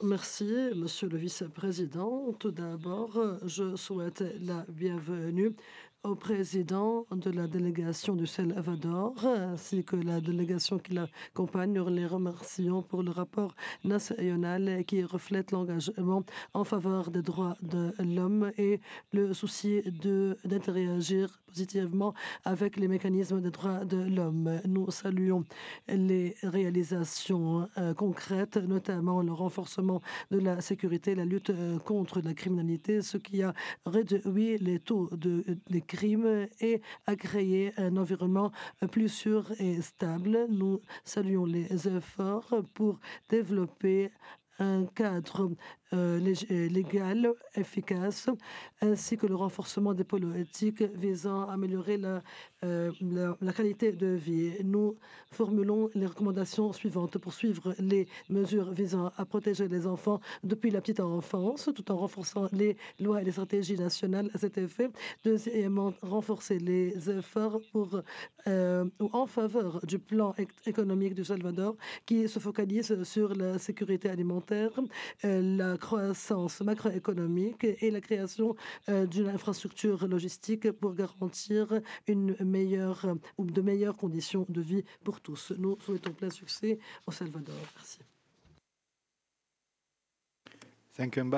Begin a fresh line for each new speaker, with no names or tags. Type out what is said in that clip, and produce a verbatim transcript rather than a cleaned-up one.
Merci, Monsieur le Vice-président. Tout d'abord, je souhaite la bienvenue au président de la délégation du Salvador, ainsi que la délégation qui l'accompagne. Nous les remercions pour le rapport national qui reflète l'engagement en faveur des droits de l'homme et le souci de d'interagir positivement avec les mécanismes des droits de l'homme. Nous saluons les réalisations euh, concrètes, notamment le renforcement de la sécurité, la lutte euh, contre la criminalité, ce qui a réduit les taux de, des crimes et a créé un environnement plus sûr et stable. Nous saluons les efforts pour développer un cadre euh, légal efficace, ainsi que le renforcement des politiques visant à améliorer la, euh, la, la qualité de vie. Nous formulons les recommandations suivantes: poursuivre les mesures visant à protéger les enfants depuis la petite enfance, tout en renforçant les lois et les stratégies nationales à cet effet. Deuxièmement, renforcer les efforts pour, euh, ou en faveur du plan économique du Salvador qui se focalise sur la sécurité alimentaire, euh, la croissance macroéconomique et la création euh, d'une infrastructure logistique pour garantir une meilleure euh, ou de meilleures conditions de vie pour tous. Nous souhaitons plein succès au Salvador. Merci.
Thank you,